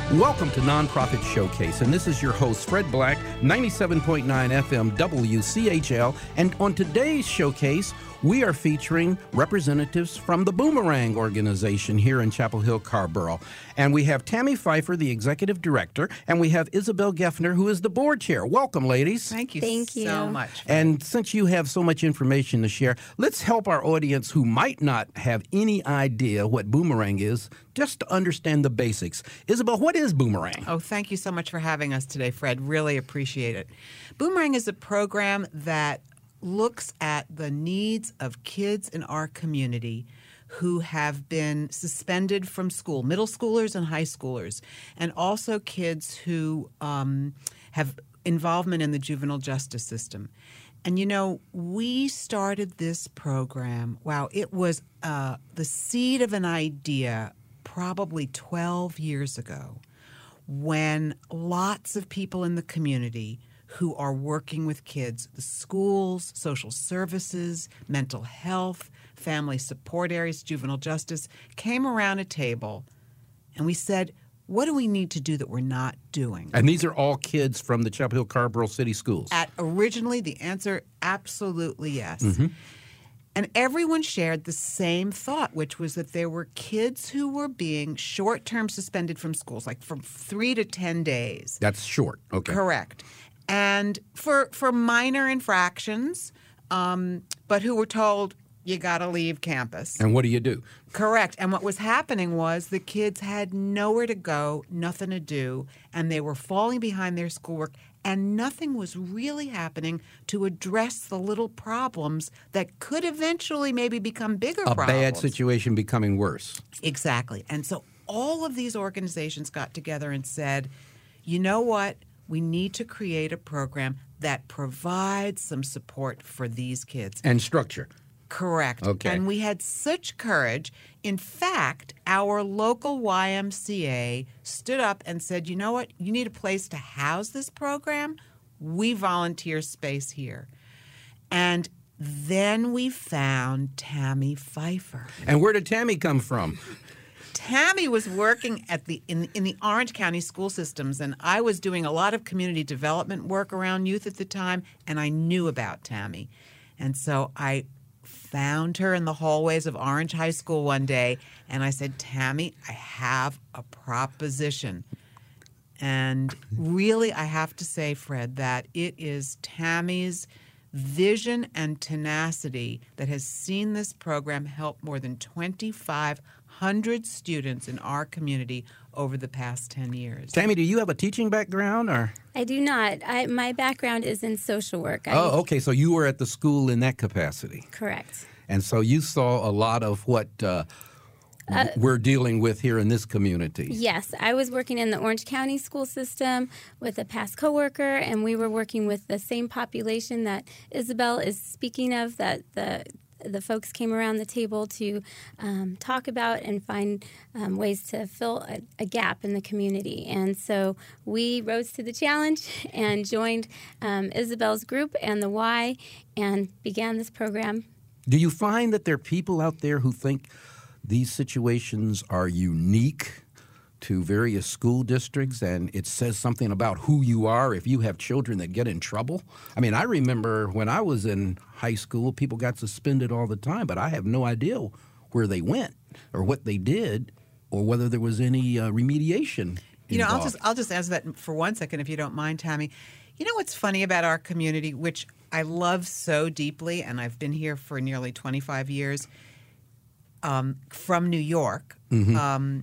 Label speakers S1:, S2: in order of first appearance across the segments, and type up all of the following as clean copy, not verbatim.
S1: Welcome to Nonprofit Showcase, and this is your host, Fred Black, 97.9 FM WCHL, and on today's showcase, we are featuring representatives from the Boomerang organization here in Chapel Hill, Carrboro. And we have Tammy Pfeiffer, the executive director, and we have Isabel Geffner, who is the board chair. Welcome, ladies.
S2: Thank you so much.
S1: And since you have so much information to share, let's help our audience who might not have any idea what Boomerang is, just to understand the basics. Isabel, what is Boomerang?
S2: Oh, thank you so much for having us today, Fred. Really appreciate it. Boomerang is a program that looks at the needs of kids in our community who have been suspended from school, middle schoolers and high schoolers, and also kids who have involvement in the juvenile justice system. And, you know, we started this program, it was the seed of an idea probably 12 years ago when lots of people in the community who are working with kids, the schools, social services, mental health, family support areas, juvenile justice, came around a table and we said, what do we need to do that we're not doing?
S1: And these are all kids from the Chapel Hill Carrboro City Schools?
S2: Originally, the answer, absolutely yes.
S1: Mm-hmm.
S2: And everyone shared the same thought, which was that there were kids who were being short-term suspended from schools, like from 3 to 10 days.
S1: That's short, okay.
S2: Correct. And for minor infractions, but who were told, you got to leave campus.
S1: And what do you do?
S2: Correct. And what was happening was the kids had nowhere to go, nothing to do, and they were falling behind their schoolwork, and nothing was really happening to address the little problems that could eventually maybe become bigger problems.
S1: A bad situation becoming worse.
S2: Exactly. And so all of these organizations got together and said, you know what? We need to create a program that provides some support for these kids.
S1: And structure.
S2: Correct.
S1: Okay.
S2: And we had such courage. In fact, our local YMCA stood up and said, you know what? You need a place to house this program? We volunteer space here. And then we found Tammy Pfeiffer.
S1: And where did Tammy come from?
S2: Tammy was working at in the Orange County school systems, and I was doing a lot of community development work around youth at the time, and I knew about Tammy. And so I found her in the hallways of Orange High School one day, and I said, Tammy, I have a proposition. And really, I have to say, Fred, that it is Tammy's vision and tenacity that has seen this program help more than 2,500 students in our community over the past 10 years.
S1: Tammy, do you have a teaching background? Or
S3: I do not. My background is in social work.
S1: Okay. So you were at the school in that capacity.
S3: Correct.
S1: And so you saw a lot of what we're dealing with here in this community.
S3: Yes. I was working in the Orange County school system with a past coworker, and we were working with the same population that Isabel is speaking of, that the folks came around the table to talk about and find ways to fill a gap in the community. And so we rose to the challenge and joined Isabel's group and the Y and began this program.
S1: Do you find that there are people out there who think these situations are unique to various school districts, and it says something about who you are if you have children that get in trouble? I mean, I remember when I was in high school, people got suspended all the time, but I have no idea where they went or what they did or whether there was any remediation involved.
S2: I'll just answer that for 1 second, if you don't mind, Tammy. You know what's funny about our community, which I love so deeply, and I've been here for nearly 25 years, from New York.
S1: Mm-hmm.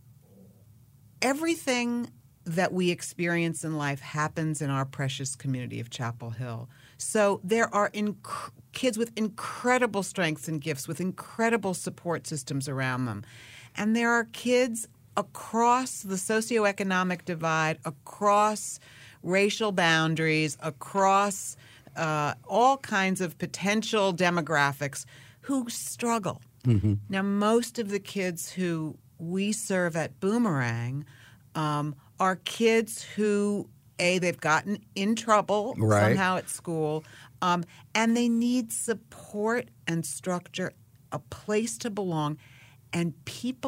S2: Everything that we experience in life happens in our precious community of Chapel Hill. So there are kids with incredible strengths and gifts, with incredible support systems around them. And there are kids across the socioeconomic divide, across racial boundaries, across all kinds of potential demographics who struggle.
S1: Mm-hmm.
S2: Now, most of the kids who we serve at Boomerang are kids who, they've gotten in trouble somehow at school, and they need support and structure, a place to belong, and people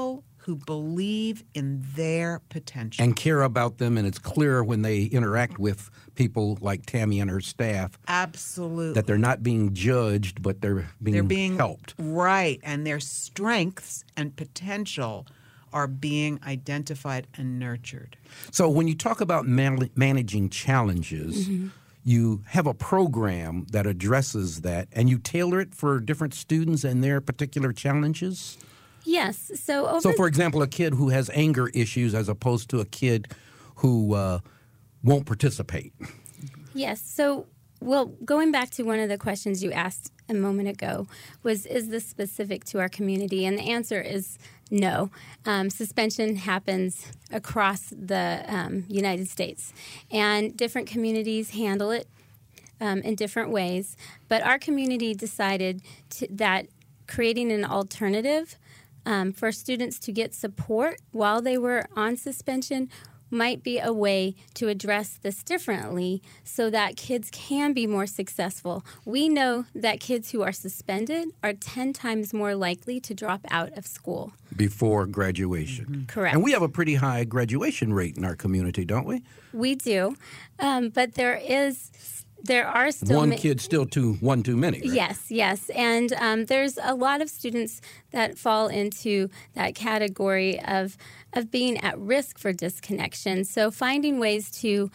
S2: who believe in their potential.
S1: And care about them, and it's clear when they interact with people like Tammy and her staff.
S2: Absolutely.
S1: That they're not being judged, but they're being helped.
S2: Right, and their strengths and potential are being identified and nurtured.
S1: So when you talk about managing challenges, you have a program that addresses that, and you tailor it for different students and their particular challenges?
S3: Yes. So,
S1: for example, a kid who has anger issues as opposed to a kid who won't participate.
S3: Yes. So, well, going back to one of the questions you asked a moment ago was, is this specific to our community? And the answer is no. Suspension happens across the United States, and different communities handle it in different ways. But our community decided that creating an alternative for students to get support while they were on suspension might be a way to address this differently so that kids can be more successful. We know that kids who are suspended are 10 times more likely to drop out of school.
S1: Before graduation.
S3: Correct.
S1: And we have a pretty high graduation rate in our community, don't we?
S3: We do. But there are still
S1: one kid still one too many, right?
S3: Yes. And there's a lot of students that fall into that category of being at risk for disconnection. So finding ways to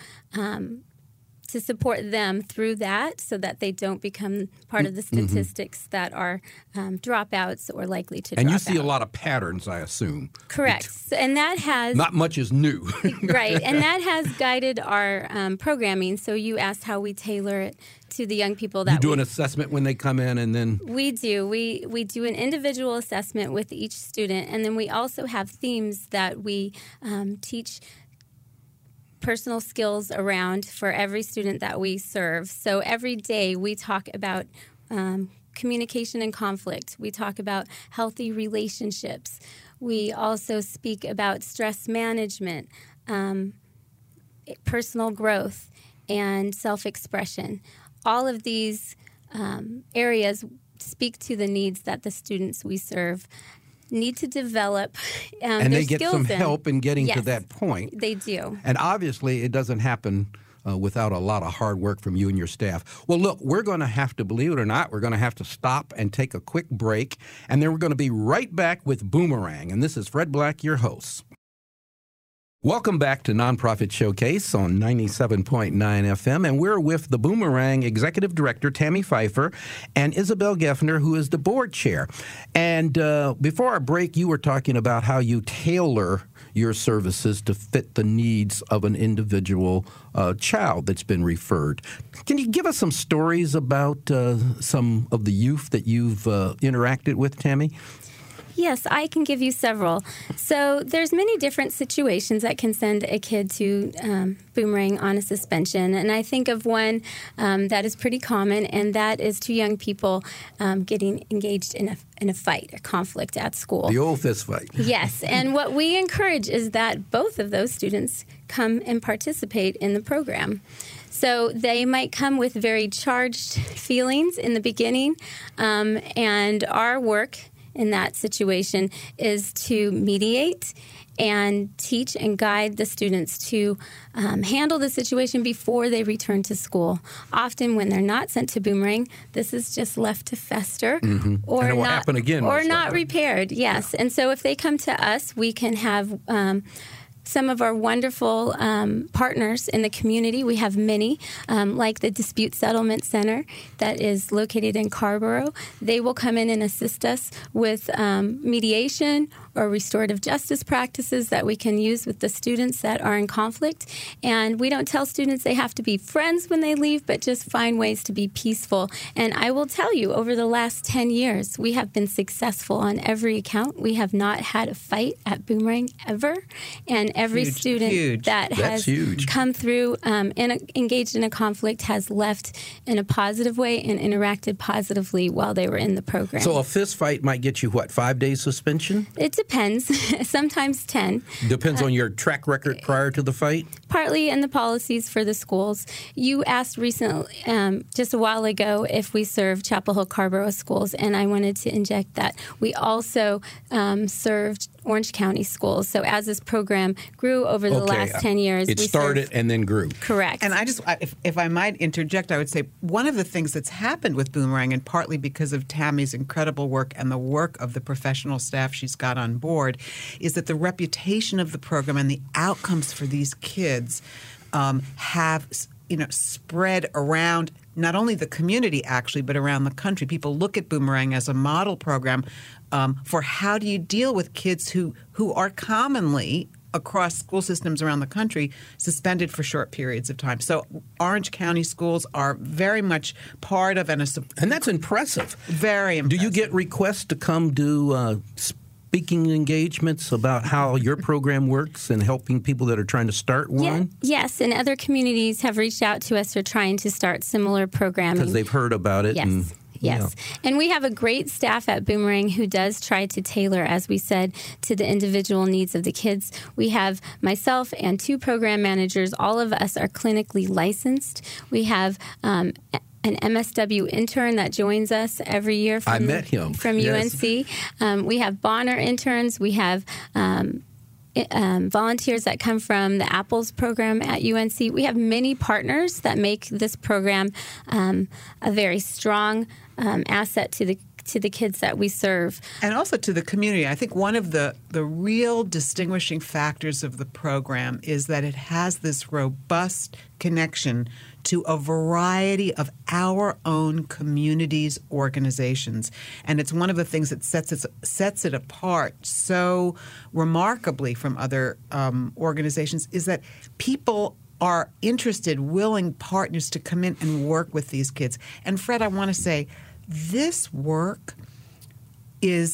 S3: support them through that so that they don't become part of the statistics that are dropouts or likely to drop out.
S1: And you see a lot of patterns, I assume.
S3: Correct. And that has...
S1: Not much is new.
S3: Right. And that has guided our programming. So you asked how we tailor it to the young people that
S1: you do an assessment when they come in, and then...
S3: We do. We do an individual assessment with each student, and then we also have themes that we teach personal skills around for every student that we serve. So every day we talk about communication and conflict. We talk about healthy relationships. We also speak about stress management, personal growth, and self-expression. All of these areas speak to the needs that the students we serve need to develop
S1: and
S3: their
S1: they get
S3: skills
S1: some help in getting to that point.
S3: They do.
S1: And obviously it doesn't happen without a lot of hard work from you and your staff. Well, look, we're going to have to, believe it or not, we're going to have to stop and take a quick break, and then we're going to be right back with Boomerang. And this is Fred Black, your host. Welcome back to Nonprofit Showcase on 97.9 FM, and we're with the Boomerang Executive Director, Tammy Pfeiffer, and Isabel Geffner, who is the board chair. And before our break, you were talking about how you tailor your services to fit the needs of an individual child that's been referred. Can you give us some stories about some of the youth that you've interacted with, Tammy?
S3: Yes, I can give you several. So there's many different situations that can send a kid to Boomerang on a suspension. And I think of one that is pretty common, and that is two young people getting engaged in a fight, a conflict at school.
S1: The old fist fight.
S3: Yes, and what we encourage is that both of those students come and participate in the program. So they might come with very charged feelings in the beginning, and our work in that situation is to mediate and teach and guide the students to handle the situation before they return to school. Often when they're not sent to Boomerang, this is just left to fester or
S1: and it will happen again,
S3: or not repaired. Yes. And so if they come to us, we can have some of our wonderful partners in the community. We have many, like the Dispute Settlement Center that is located in Carrboro. They will come in and assist us with mediation or restorative justice practices that we can use with the students that are in conflict. And we don't tell students they have to be friends when they leave, but just find ways to be peaceful. And I will tell you, over the last 10 years, we have been successful on every account. We have not had a fight at Boomerang ever. And every student that has come through engaged in a conflict has left in a positive way and interacted positively while they were in the program.
S1: So a fist fight might get you, 5 days suspension?
S3: It depends. Sometimes 10.
S1: Depends on your track record prior to the fight?
S3: Partly in the policies for the schools. You asked recently, just a while ago, if we serve Chapel Hill Carborough schools, and I wanted to inject that. We also served Orange County schools. So as this program grew over the last 10 years,
S1: it started and then grew.
S3: Correct.
S2: And if I might interject, I would say one of the things that's happened with Boomerang, and partly because of Tammy's incredible work and the work of the professional staff she's got on board, is that the reputation of the program and the outcomes for these kids have spread around not only the community, actually, but around the country. People look at Boomerang as a model program for how do you deal with kids who are commonly, across school systems around the country, suspended for short periods of time. So Orange County schools are very much part of and
S1: that's impressive.
S2: Very impressive.
S1: Do you get requests to come do speaking engagements about how your program works and helping people that are trying to start one?
S3: Yes, and other communities have reached out to us for trying to start similar programming.
S1: Because they've heard about it.
S3: Yes. Yes. Yeah. And we have a great staff at Boomerang who does try to tailor, as we said, to the individual needs of the kids. We have myself and 2 program managers. All of us are clinically licensed. We have an MSW intern that joins us every year from UNC. We have Bonner interns. We have volunteers that come from the Apples program at UNC. We have many partners that make this program a very strong asset to the kids that we serve.
S2: And also to the community. I think one of the real distinguishing factors of the program is that it has this robust connection to a variety of our own community's organizations. And it's one of the things that sets it apart so remarkably from other organizations is that people are interested, willing partners to come in and work with these kids. And Fred, I want to say, this work is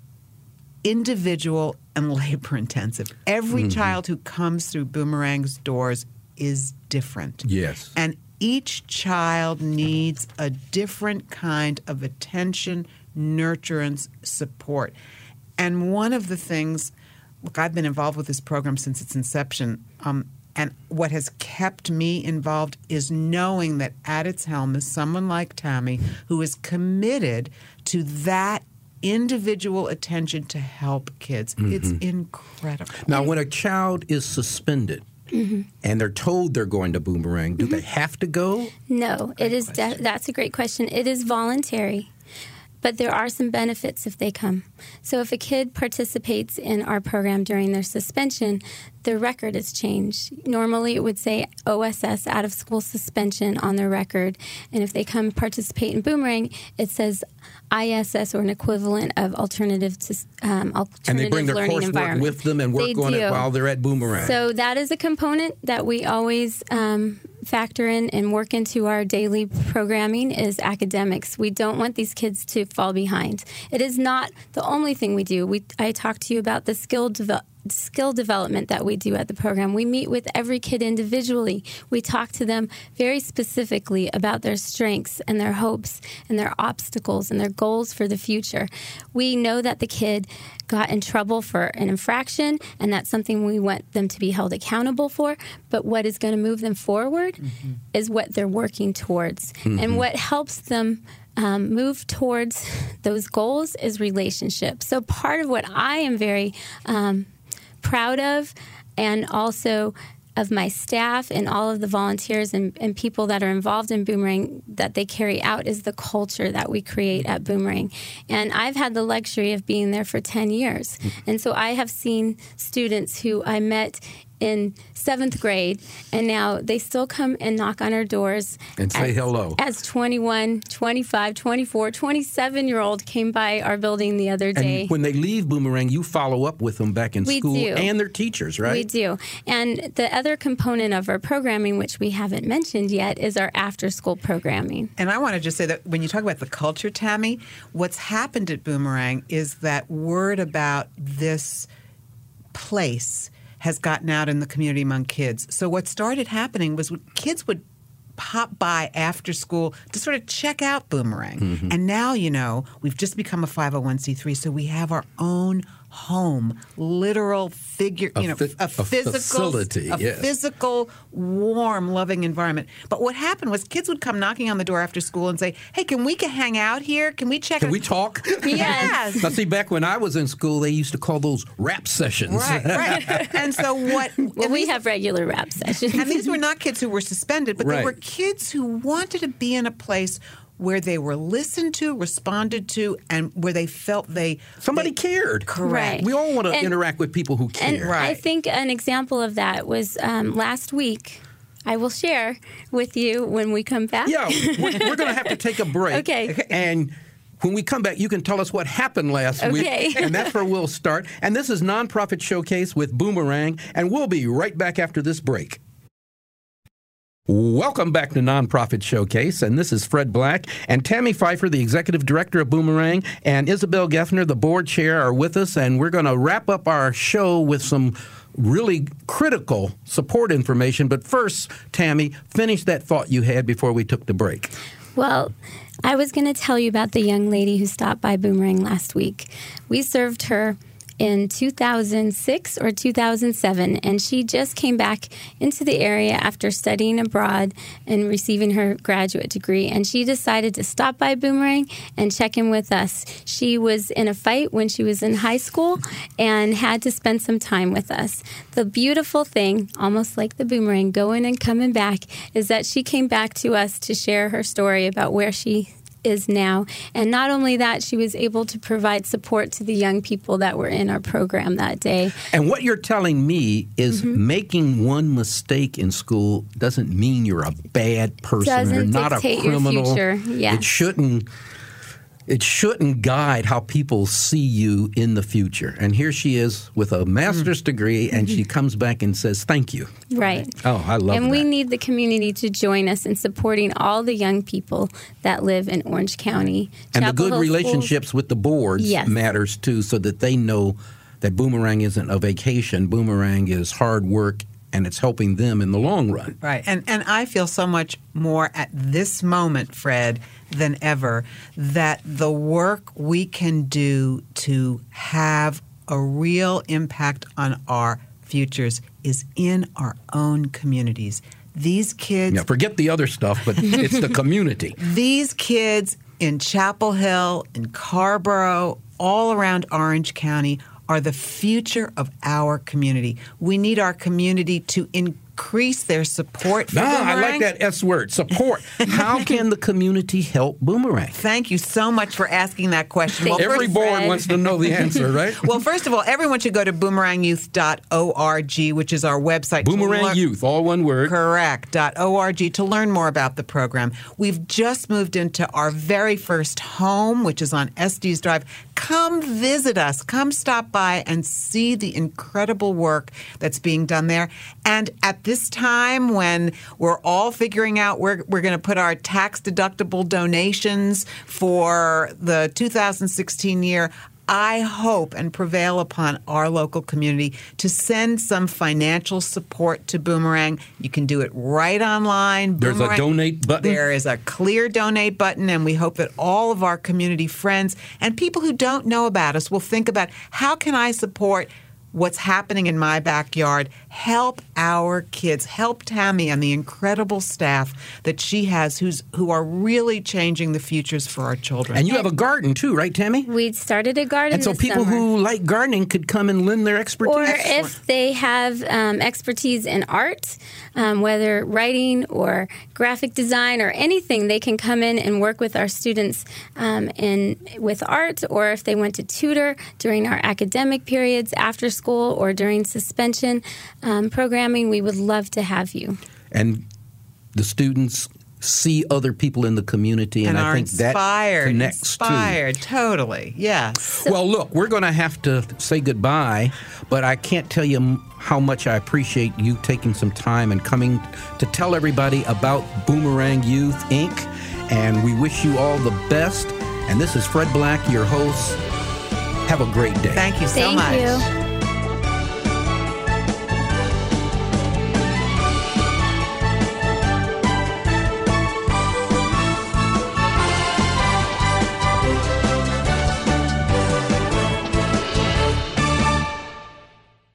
S2: individual and labor intensive. Every child who comes through Boomerang's doors is different.
S1: Yes.
S2: And each child needs a different kind of attention, nurturance, support. And one of the things, look, I've been involved with this program since its inception, and what has kept me involved is knowing that at its helm is someone like Tammy who is committed to that individual attention to help kids. It's incredible.
S1: Now, when a child is suspended and they're told they're going to Boomerang, do they have to go?
S3: No, that's a great question. It is voluntary. But there are some benefits if they come. So if a kid participates in our program during their suspension, their record is changed. Normally it would say OSS, out of school suspension, on their record. And if they come participate in Boomerang, it says ISS, or an equivalent of alternative
S1: and they bring their
S3: learning
S1: coursework
S3: environment
S1: with them and work on it while they're at Boomerang.
S3: So that is a component that we always factor in and work into our daily programming is academics. We don't want these kids to fall behind. It is not the only thing we do. I talked to you about the skill development that we do at the program. We meet with every kid individually. We talk to them very specifically about their strengths and their hopes and their obstacles and their goals for the future. We know that the kid got in trouble for an infraction, and that's something we want them to be held accountable for, but what is going to move them forward is what they're working towards. And what helps them move towards those goals is relationships. So part of what I am very proud of, and also of my staff and all of the volunteers and people that are involved in Boomerang that they carry out, is the culture that we create at Boomerang. And I've had the luxury of being there for 10 years. And so I have seen students who I met in 7th grade, and now they still come and knock on our doors
S1: and say hello.
S3: As 21, 25, 24, 27-year-old came by our building the other day.
S1: And when they leave Boomerang, you follow up with them back in school and their teachers, right?
S3: We do. And the other component of our programming, which we haven't mentioned yet, is our after-school programming.
S2: And I want to just say that when you talk about the culture, Tammy, what's happened at Boomerang is that word about this place has gotten out in the community among kids. So what started happening was kids would pop by after school to sort of check out Boomerang. And now, we've just become a 501c3, so we have our own home, literal figure, a
S1: facility, yes.
S2: Physical, warm, loving environment. But what happened was kids would come knocking on the door after school and say, "Hey, can we hang out here? Can we check?
S1: Can we talk?"
S2: Yes.
S1: Now, see, back when I was in school, they used to call those rap sessions.
S2: Right. And so what?
S3: Well, we have regular rap sessions.
S2: And these were not kids who were suspended, but they were kids who wanted to be in a place where they were listened to, responded to, and where they felt
S1: somebody cared.
S2: Correct.
S3: Right.
S1: We all want to interact with people who care.
S3: And I think an example of that was last week. I will share with you when we come back.
S1: Yeah, we're going to have to take a break.
S3: Okay.
S1: And when we come back, you can tell us what happened last week. And that's where we'll start. And this is Nonprofit Showcase with Boomerang, and we'll be right back after this break. Welcome back to Nonprofit Showcase, and this is Fred Black and Tammy Pfeiffer, the executive director of Boomerang, and Isabel Geffner, the board chair, are with us, and we're going to wrap up our show with some really critical support information. But first, Tammy, finish that thought you had before we took the break.
S3: Well, I was going to tell you about the young lady who stopped by Boomerang last week. We served her in 2006 or 2007, and she just came back into the area after studying abroad and receiving her graduate degree, and she decided to stop by Boomerang and check in with us. She was in a fight when she was in high school and had to spend some time with us. The beautiful thing, almost like the Boomerang going and coming back, is that she came back to us to share her story about where she is now. And not only that, she was able to provide support to the young people that were in our program that day.
S1: And what you're telling me is making one mistake in school doesn't mean you're a bad person or not a criminal.
S3: Your future. Yes.
S1: It shouldn't guide how people see you in the future. And here she is with a master's degree, and she comes back and says, "Thank you."
S3: Right.
S1: Oh, I love that.
S3: And we need the community to join us in supporting all the young people that live in Orange County.
S1: And the good relationships with the boards matters, too, so that they know that Boomerang isn't a vacation. Boomerang is hard work, and it's helping them in the long run.
S2: Right. And I feel so much more at this moment, Fred, than ever, that the work we can do to have a real impact on our futures is in our own communities. These kids...
S1: Yeah, forget the other stuff, but it's the community.
S2: These kids in Chapel Hill, in Carrboro, all around Orange County are the future of our community. We need our community to increase their support for Boomerang.
S1: I like that S word, support. How can the community help Boomerang?
S2: Thank you so much for asking that question.
S1: Well, every board wants to know the answer, right?
S2: Well, first of all, everyone should go to boomerangyouth.org, which is our website.
S1: Boomerang Youth, all one word.
S2: Correct, .org, to learn more about the program. We've just moved into our very first home, which is on Estes Drive. Come visit us. Come stop by and see the incredible work that's being done there. And at this time, when we're all figuring out where we're going to put our tax-deductible donations for the 2016 year, I hope and prevail upon our local community to send some financial support to Boomerang. You can do it right online.
S1: There's a donate button.
S2: There is a clear donate button, and we hope that all of our community friends and people who don't know about us will think about, how can I support what's happening in my backyard? Help our kids. Help Tammy and the incredible staff that she has who are really changing the futures for our children.
S1: And you have a garden too, right, Tammy?
S3: We started a garden
S1: and so
S3: this
S1: people
S3: summer.
S1: who like gardening could come and lend their expertise.
S3: Or if they have expertise in art, whether writing or graphic design or anything, they can come in and work with our students with art, or if they want to tutor during our academic periods after school or during suspension programming, we would love to have you.
S1: And the students see other people in the community, and I think that connects
S2: inspired, totally, yes.
S1: Well, look, we're going to have to say goodbye, but I can't tell you how much I appreciate you taking some time and coming to tell everybody about Boomerang Youth, Inc., and we wish you all the best. And this is Fred Black, your host. Have a great day.
S2: Thank you so much.
S3: Thank you.